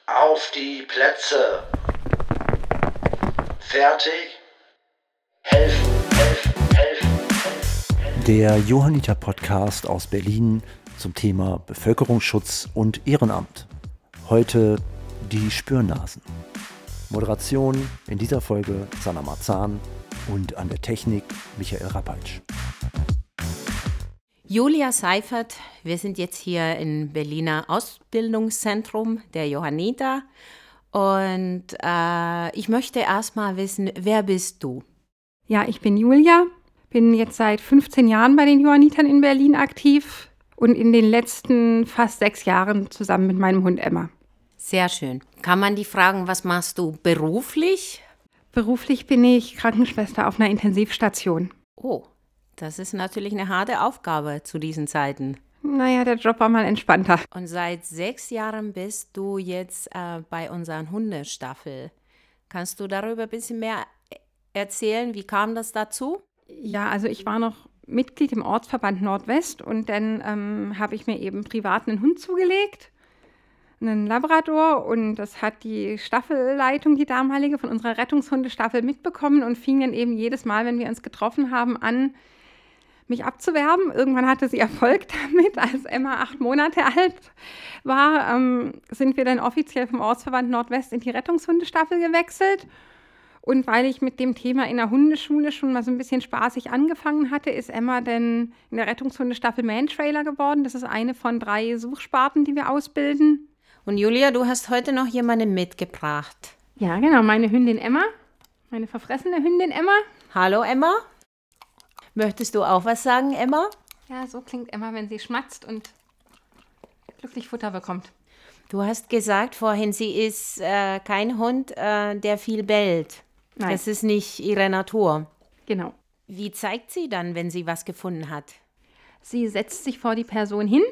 Auf die Plätze. Fertig. Helfen, helfen, helfen, helfen. Der Johanniter-Podcast aus Berlin zum Thema Bevölkerungsschutz und Ehrenamt. Heute die Spürnasen. Moderation in dieser Folge Sanna Marzahn und an der Technik Michael Rappaltsch. Julia Seifert, wir sind jetzt hier im Berliner Ausbildungszentrum der Johanniter und ich möchte erst mal wissen, wer bist du? Ja, ich bin Julia, bin jetzt seit 15 Jahren bei den Johannitern in Berlin aktiv und in den letzten fast 6 Jahren zusammen mit meinem Hund Emma. Sehr schön. Kann man die fragen, was machst du beruflich? Beruflich bin ich Krankenschwester auf einer Intensivstation. Oh, das ist natürlich eine harte Aufgabe zu diesen Zeiten. Naja, der Job war mal entspannter. Und seit 6 Jahren bist du jetzt bei unserer Hundestaffel. Kannst du darüber ein bisschen mehr erzählen? Wie kam das dazu? Ja, also ich war noch Mitglied im Ortsverband Nordwest und dann habe ich mir eben privat einen Hund zugelegt, einen Labrador, und das hat die Staffelleitung, die damalige, von unserer Rettungshundestaffel mitbekommen und fing dann eben jedes Mal, wenn wir uns getroffen haben, an, mich abzuwerben. Irgendwann hatte sie Erfolg damit. Als Emma 8 Monate alt war, sind wir dann offiziell vom Ortsverband Nordwest in die Rettungshundestaffel gewechselt. Und weil ich mit dem Thema in der Hundeschule schon mal so ein bisschen spaßig angefangen hatte, ist Emma dann in der Rettungshundestaffel Mantrailer geworden. Das ist eine von 3 Suchsparten, die wir ausbilden. Und Julia, du hast heute noch jemanden mitgebracht. Ja, genau, meine Hündin Emma, meine verfressene Hündin Emma. Hallo Emma. Möchtest du auch was sagen, Emma? Ja, so klingt Emma, wenn sie schmatzt und glücklich Futter bekommt. Du hast gesagt vorhin, sie ist kein Hund, der viel bellt. Nein. Das ist nicht ihre Natur. Genau. Wie zeigt sie dann, wenn sie was gefunden hat? Sie setzt sich vor die Person hin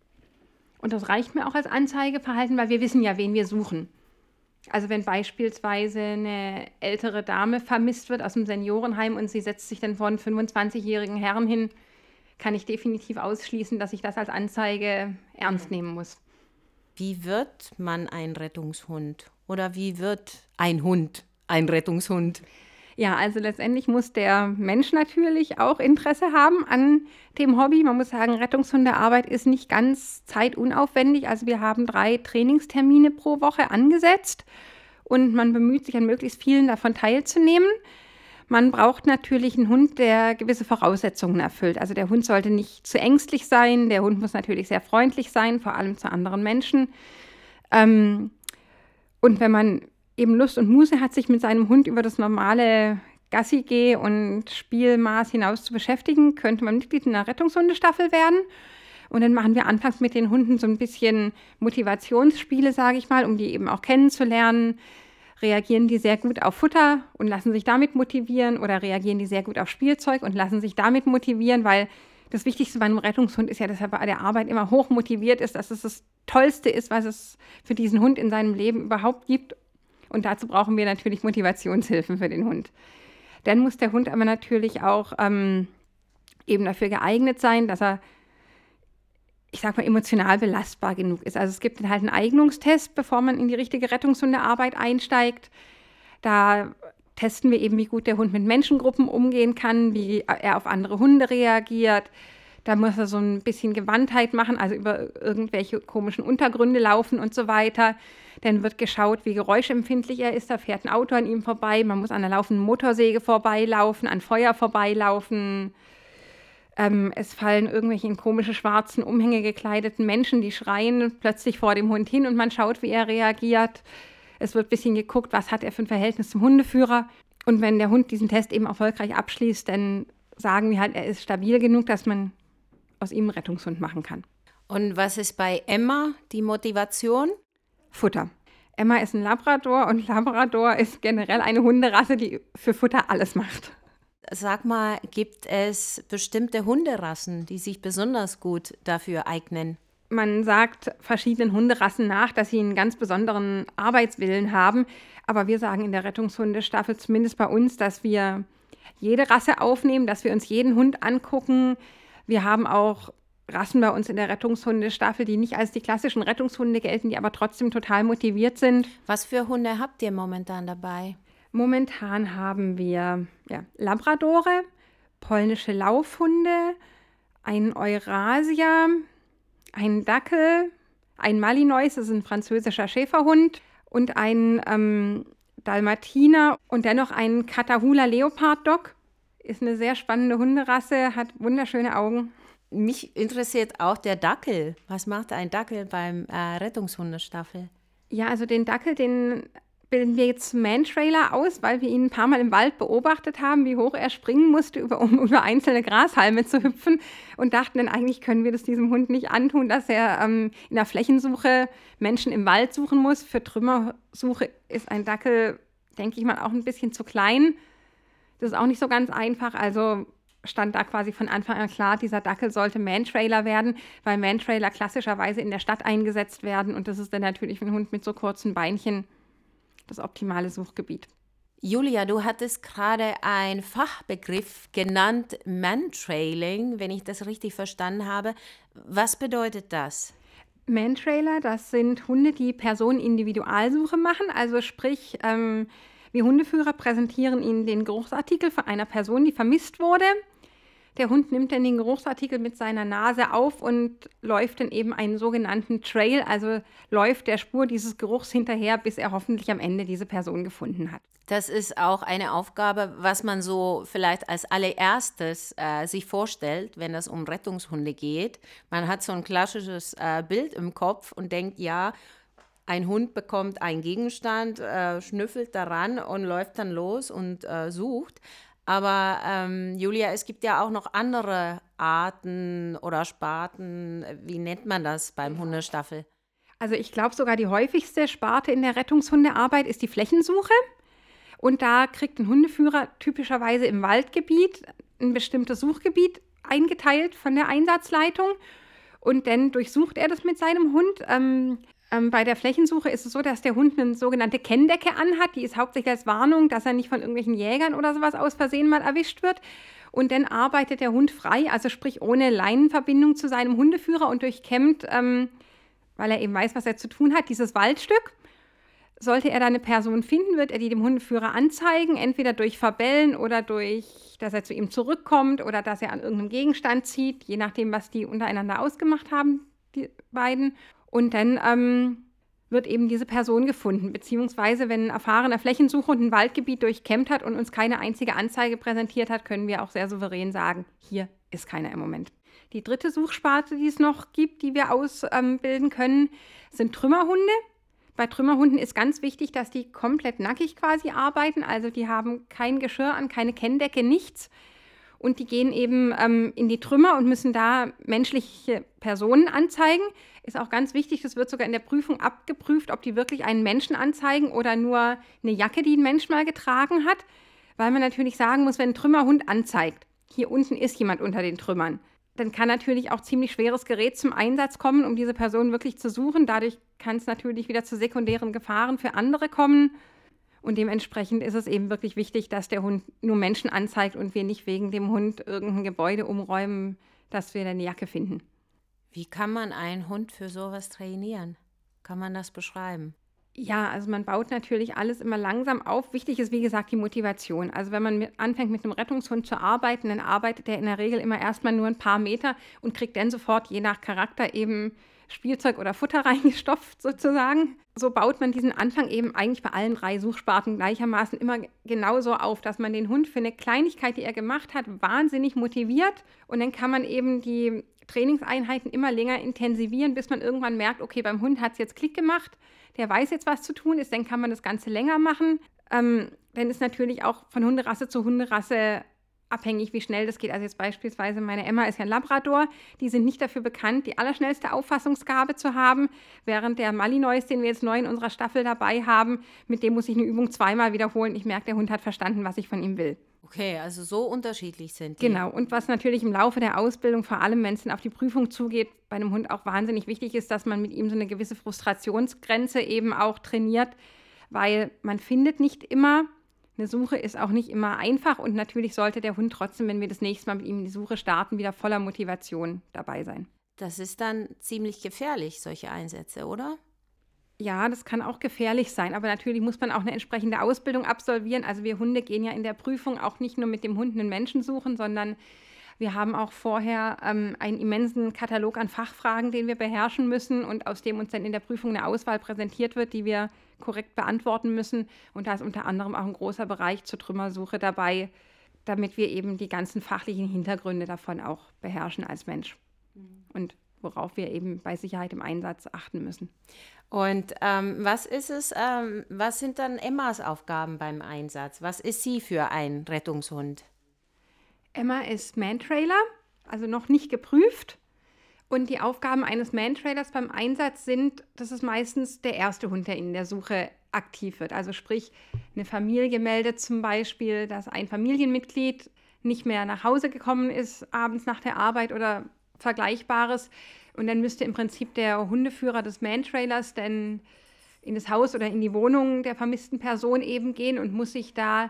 und das reicht mir auch als Anzeigeverhalten, weil wir wissen ja, wen wir suchen. Also wenn beispielsweise eine ältere Dame vermisst wird aus dem Seniorenheim und sie setzt sich dann vor einen 25-jährigen Herrn hin, kann ich definitiv ausschließen, dass ich das als Anzeige ernst nehmen muss. Wie wird man ein Rettungshund? Oder wie wird ein Hund ein Rettungshund? Ja, also letztendlich muss der Mensch natürlich auch Interesse haben an dem Hobby. Man muss sagen, Rettungshundearbeit ist nicht ganz zeitunaufwendig. Also wir haben 3 Trainingstermine pro Woche angesetzt und man bemüht sich, an möglichst vielen davon teilzunehmen. Man braucht natürlich einen Hund, der gewisse Voraussetzungen erfüllt. Also der Hund sollte nicht zu ängstlich sein. Der Hund muss natürlich sehr freundlich sein, vor allem zu anderen Menschen. Und wenn man eben Lust und Muße hat, sich mit seinem Hund über das normale Gassi-Geh- und Spielmaß hinaus zu beschäftigen, könnte man Mitglied in einer Rettungshundestaffel werden. Und dann machen wir anfangs mit den Hunden so ein bisschen Motivationsspiele, sage ich mal, um die eben auch kennenzulernen. Reagieren die sehr gut auf Futter und lassen sich damit motivieren, oder reagieren die sehr gut auf Spielzeug und lassen sich damit motivieren, weil das Wichtigste bei einem Rettungshund ist ja, dass er bei der Arbeit immer hoch motiviert ist, dass es das Tollste ist, was es für diesen Hund in seinem Leben überhaupt gibt. Und dazu brauchen wir natürlich Motivationshilfen für den Hund. Dann muss der Hund aber natürlich auch eben dafür geeignet sein, dass er, ich sag mal, emotional belastbar genug ist. Also es gibt halt einen Eignungstest, bevor man in die richtige Rettungshundearbeit einsteigt. Da testen wir eben, wie gut der Hund mit Menschengruppen umgehen kann, wie er auf andere Hunde reagiert. Da muss er so ein bisschen Gewandtheit machen, also über irgendwelche komischen Untergründe laufen und so weiter. Dann wird geschaut, wie geräuschempfindlich er ist. Da fährt ein Auto an ihm vorbei. Man muss an der laufenden Motorsäge vorbeilaufen, an Feuer vorbeilaufen. Es fallen irgendwelche in komische schwarzen Umhänge gekleideten Menschen, die schreien plötzlich vor dem Hund hin und man schaut, wie er reagiert. Es wird ein bisschen geguckt, was hat er für ein Verhältnis zum Hundeführer. Und wenn der Hund diesen Test eben erfolgreich abschließt, dann sagen wir halt, er ist stabil genug, dass man aus ihm einen Rettungshund machen kann. Und was ist bei Emma die Motivation? Futter. Emma ist ein Labrador und Labrador ist generell eine Hunderasse, die für Futter alles macht. Sag mal, gibt es bestimmte Hunderassen, die sich besonders gut dafür eignen? Man sagt verschiedenen Hunderassen nach, dass sie einen ganz besonderen Arbeitswillen haben. Aber wir sagen in der Rettungshundestaffel, zumindest bei uns, dass wir jede Rasse aufnehmen, dass wir uns jeden Hund angucken. Wir haben auch Rassen bei uns in der Rettungshundestaffel, die nicht als die klassischen Rettungshunde gelten, die aber trotzdem total motiviert sind. Was für Hunde habt ihr momentan dabei? Momentan haben wir Labradore, polnische Laufhunde, einen Eurasier, einen Dackel, einen Malinois, das ist ein französischer Schäferhund, und einen Dalmatiner und dennoch einen Catahoula Leopard Dog. Ist eine sehr spannende Hunderasse, hat wunderschöne Augen. Mich interessiert auch der Dackel. Was macht ein Dackel beim Rettungshundestaffel? Ja, also den Dackel, den bilden wir jetzt zum Man-Trailer aus, weil wir ihn ein paar Mal im Wald beobachtet haben, wie hoch er springen musste, um über einzelne Grashalme zu hüpfen, und dachten dann, eigentlich können wir das diesem Hund nicht antun, dass er in der Flächensuche Menschen im Wald suchen muss. Für Trümmersuche ist ein Dackel, denke ich mal, auch ein bisschen zu klein. Das ist auch nicht so ganz einfach, also stand da quasi von Anfang an klar, dieser Dackel sollte Man-Trailer werden, weil Man-Trailer klassischerweise in der Stadt eingesetzt werden, und das ist dann natürlich für einen Hund mit so kurzen Beinchen das optimale Suchgebiet. Julia, du hattest gerade einen Fachbegriff genannt, Man-Trailing, wenn ich das richtig verstanden habe. Was bedeutet das? Man-Trailer, das sind Hunde, die Personen-Individualsuche machen, also sprich, wir Hundeführer präsentieren ihnen den Geruchsartikel von einer Person, die vermisst wurde. Der Hund nimmt dann den Geruchsartikel mit seiner Nase auf und läuft dann eben einen sogenannten Trail, also läuft der Spur dieses Geruchs hinterher, bis er hoffentlich am Ende diese Person gefunden hat. Das ist auch eine Aufgabe, was man so vielleicht als allererstes sich vorstellt, wenn es um Rettungshunde geht. Man hat so ein klassisches Bild im Kopf und denkt, ja, ein Hund bekommt einen Gegenstand, schnüffelt daran und läuft dann los und sucht. Aber Julia, es gibt ja auch noch andere Arten oder Sparten. Wie nennt man das beim Hundestaffel? Also ich glaube sogar die häufigste Sparte in der Rettungshundearbeit ist die Flächensuche. Und da kriegt ein Hundeführer typischerweise im Waldgebiet ein bestimmtes Suchgebiet eingeteilt von der Einsatzleitung. Und dann durchsucht er das mit seinem Hund. Bei der Flächensuche ist es so, dass der Hund eine sogenannte Kenndecke anhat. Die ist hauptsächlich als Warnung, dass er nicht von irgendwelchen Jägern oder sowas aus Versehen mal erwischt wird. Und dann arbeitet der Hund frei, also sprich ohne Leinenverbindung zu seinem Hundeführer und durchkämmt, weil er eben weiß, was er zu tun hat, dieses Waldstück. Sollte er da eine Person finden, wird er die dem Hundeführer anzeigen, entweder durch Verbellen oder durch, dass er zu ihm zurückkommt oder dass er an irgendeinem Gegenstand zieht, je nachdem, was die untereinander ausgemacht haben, die beiden. Und dann wird eben diese Person gefunden, beziehungsweise wenn ein erfahrener Flächensucher ein Waldgebiet durchkämmt hat und uns keine einzige Anzeige präsentiert hat, können wir auch sehr souverän sagen, hier ist keiner im Moment. Die dritte Suchsparte, die es noch gibt, die wir ausbilden können, sind Trümmerhunde. Bei Trümmerhunden ist ganz wichtig, dass die komplett nackig quasi arbeiten, also die haben kein Geschirr an, keine Kenndecke, nichts. Und die gehen eben in die Trümmer und müssen da menschliche Personen anzeigen. Ist auch ganz wichtig, das wird sogar in der Prüfung abgeprüft, ob die wirklich einen Menschen anzeigen oder nur eine Jacke, die ein Mensch mal getragen hat. Weil man natürlich sagen muss, wenn ein Trümmerhund anzeigt, hier unten ist jemand unter den Trümmern, dann kann natürlich auch ziemlich schweres Gerät zum Einsatz kommen, um diese Person wirklich zu suchen. Dadurch kann es natürlich wieder zu sekundären Gefahren für andere kommen. Und dementsprechend ist es eben wirklich wichtig, dass der Hund nur Menschen anzeigt und wir nicht wegen dem Hund irgendein Gebäude umräumen, dass wir eine Jacke finden. Wie kann man einen Hund für sowas trainieren? Kann man das beschreiben? Ja, also man baut natürlich alles immer langsam auf. Wichtig ist, wie gesagt, die Motivation. Also wenn man anfängt, mit einem Rettungshund zu arbeiten, dann arbeitet er in der Regel immer erstmal nur ein paar Meter und kriegt dann sofort, je nach Charakter, eben Spielzeug oder Futter reingestopft sozusagen. So baut man diesen Anfang eben eigentlich bei allen 3 Suchsparten gleichermaßen immer genauso auf, dass man den Hund für eine Kleinigkeit, die er gemacht hat, wahnsinnig motiviert. Und dann kann man eben die Trainingseinheiten immer länger intensivieren, bis man irgendwann merkt, okay, beim Hund hat es jetzt Klick gemacht, der weiß jetzt, was zu tun ist, dann kann man das Ganze länger machen. Dann ist natürlich auch von Hunderasse zu Hunderasse abhängig, wie schnell das geht. Also jetzt beispielsweise meine Emma ist ja ein Labrador. Die sind nicht dafür bekannt, die allerschnellste Auffassungsgabe zu haben, während der Malinois, den wir jetzt neu in unserer Staffel dabei haben, mit dem muss ich eine Übung 2-mal wiederholen. Ich merke, der Hund hat verstanden, was ich von ihm will. Okay, also so unterschiedlich sind die. Genau, und was natürlich im Laufe der Ausbildung, vor allem wenn es dann auf die Prüfung zugeht, bei einem Hund auch wahnsinnig wichtig ist, dass man mit ihm so eine gewisse Frustrationsgrenze eben auch trainiert, weil man findet nicht immer. Eine Suche ist auch nicht immer einfach und natürlich sollte der Hund trotzdem, wenn wir das nächste Mal mit ihm in die Suche starten, wieder voller Motivation dabei sein. Das ist dann ziemlich gefährlich, solche Einsätze, oder? Ja, das kann auch gefährlich sein, aber natürlich muss man auch eine entsprechende Ausbildung absolvieren. Also wir Hunde gehen ja in der Prüfung auch nicht nur mit dem Hund einen Menschen suchen, sondern wir haben auch vorher einen immensen Katalog an Fachfragen, den wir beherrschen müssen und aus dem uns dann in der Prüfung eine Auswahl präsentiert wird, die wir korrekt beantworten müssen. Und da ist unter anderem auch ein großer Bereich zur Trümmersuche dabei, damit wir eben die ganzen fachlichen Hintergründe davon auch beherrschen als Mensch. Und worauf wir eben bei Sicherheit im Einsatz achten müssen. Und was ist es, was sind dann Emmas Aufgaben beim Einsatz? Was ist sie für ein Rettungshund? Emma ist Mantrailer, also noch nicht geprüft. Und die Aufgaben eines Mantrailers beim Einsatz sind, das ist meistens der erste Hund, der in der Suche aktiv wird. Also sprich, eine Familie meldet zum Beispiel, dass ein Familienmitglied nicht mehr nach Hause gekommen ist, abends nach der Arbeit oder Vergleichbares. Und dann müsste im Prinzip der Hundeführer des Mantrailers dann in das Haus oder in die Wohnung der vermissten Person eben gehen und muss sich da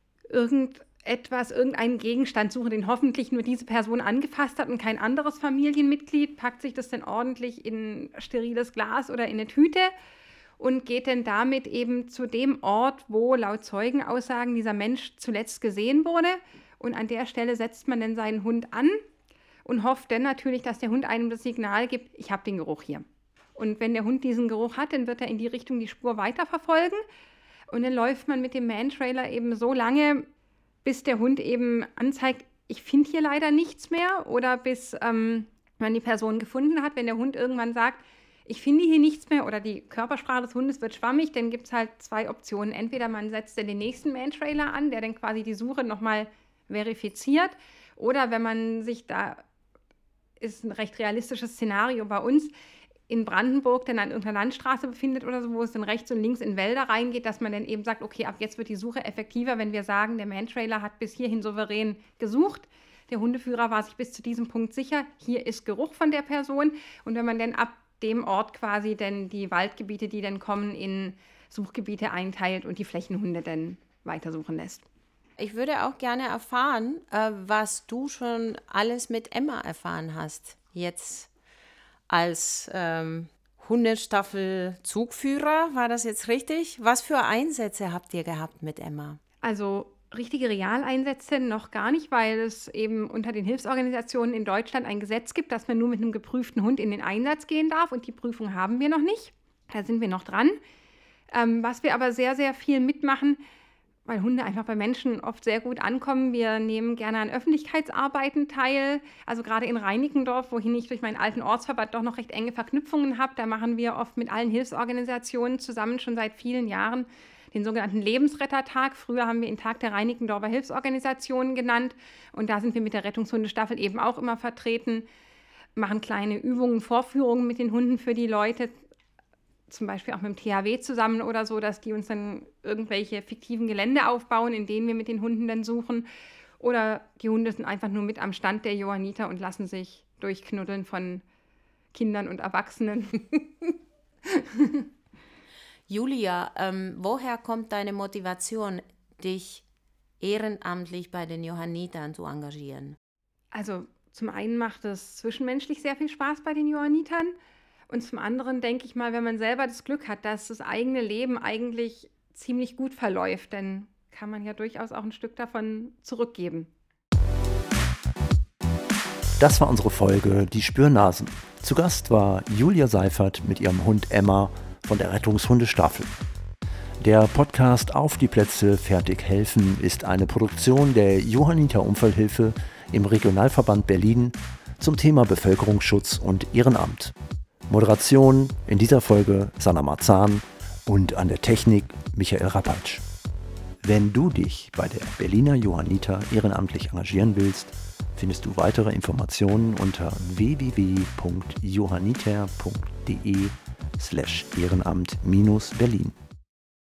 irgendeinen Gegenstand suchen, den hoffentlich nur diese Person angefasst hat und kein anderes Familienmitglied, packt sich das dann ordentlich in steriles Glas oder in eine Tüte und geht dann damit eben zu dem Ort, wo laut Zeugenaussagen dieser Mensch zuletzt gesehen wurde. Und an der Stelle setzt man dann seinen Hund an und hofft dann natürlich, dass der Hund einem das Signal gibt, ich habe den Geruch hier. Und wenn der Hund diesen Geruch hat, dann wird er in die Richtung die Spur weiterverfolgen. Und dann läuft man mit dem Mantrailer eben so lange, bis der Hund eben anzeigt, ich finde hier leider nichts mehr. Oder bis man die Person gefunden hat. Wenn der Hund irgendwann sagt, ich finde hier nichts mehr oder die Körpersprache des Hundes wird schwammig, dann gibt es halt 2 Optionen. Entweder man setzt dann den nächsten Mantrailer an, der dann quasi die Suche nochmal verifiziert. Oder wenn man sich da, ist ein recht realistisches Szenario bei uns, in Brandenburg dann an irgendeiner Landstraße befindet oder so, wo es dann rechts und links in Wälder reingeht, dass man dann eben sagt, okay, ab jetzt wird die Suche effektiver, wenn wir sagen, der Mantrailer hat bis hierhin souverän gesucht. Der Hundeführer war sich bis zu diesem Punkt sicher, hier ist Geruch von der Person. Und wenn man dann ab dem Ort quasi dann die Waldgebiete, die dann kommen, in Suchgebiete einteilt und die Flächenhunde dann weitersuchen lässt. Ich würde auch gerne erfahren, was du schon alles mit Emma erfahren hast. Jetzt als Hundestaffel-Zugführer, war das jetzt richtig? Was für Einsätze habt ihr gehabt mit Emma? Also richtige Realeinsätze noch gar nicht, weil es eben unter den Hilfsorganisationen in Deutschland ein Gesetz gibt, dass man nur mit einem geprüften Hund in den Einsatz gehen darf. Und die Prüfung haben wir noch nicht. Da sind wir noch dran. Was wir aber sehr, sehr viel mitmachen, weil Hunde einfach bei Menschen oft sehr gut ankommen. Wir nehmen gerne an Öffentlichkeitsarbeiten teil. Also gerade in Reinickendorf, wohin ich durch meinen alten Ortsverband doch noch recht enge Verknüpfungen habe, da machen wir oft mit allen Hilfsorganisationen zusammen schon seit vielen Jahren den sogenannten Lebensrettertag. Früher haben wir ihn Tag der Reinickendorfer Hilfsorganisationen genannt. Und da sind wir mit der Rettungshundestaffel eben auch immer vertreten, machen kleine Übungen, Vorführungen mit den Hunden für die Leute, zum Beispiel auch mit dem THW zusammen oder so, dass die uns dann irgendwelche fiktiven Gelände aufbauen, in denen wir mit den Hunden dann suchen. Oder die Hunde sind einfach nur mit am Stand der Johanniter und lassen sich durchknuddeln von Kindern und Erwachsenen. Julia, woher kommt deine Motivation, dich ehrenamtlich bei den Johannitern zu engagieren? Also zum einen macht es zwischenmenschlich sehr viel Spaß bei den Johannitern. Und zum anderen denke ich mal, wenn man selber das Glück hat, dass das eigene Leben eigentlich ziemlich gut verläuft, dann kann man ja durchaus auch ein Stück davon zurückgeben. Das war unsere Folge Die Spürnasen. Zu Gast war Julia Seifert mit ihrem Hund Emma von der Rettungshundestaffel. Der Podcast Auf die Plätze, fertig helfen ist eine Produktion der Johanniter Unfallhilfe im Regionalverband Berlin zum Thema Bevölkerungsschutz und Ehrenamt. Moderation in dieser Folge Sanna Marzahn und an der Technik Michael Rapatsch. Wenn du dich bei der Berliner Johanniter ehrenamtlich engagieren willst, findest du weitere Informationen unter www.johanniter.de/Ehrenamt-Berlin.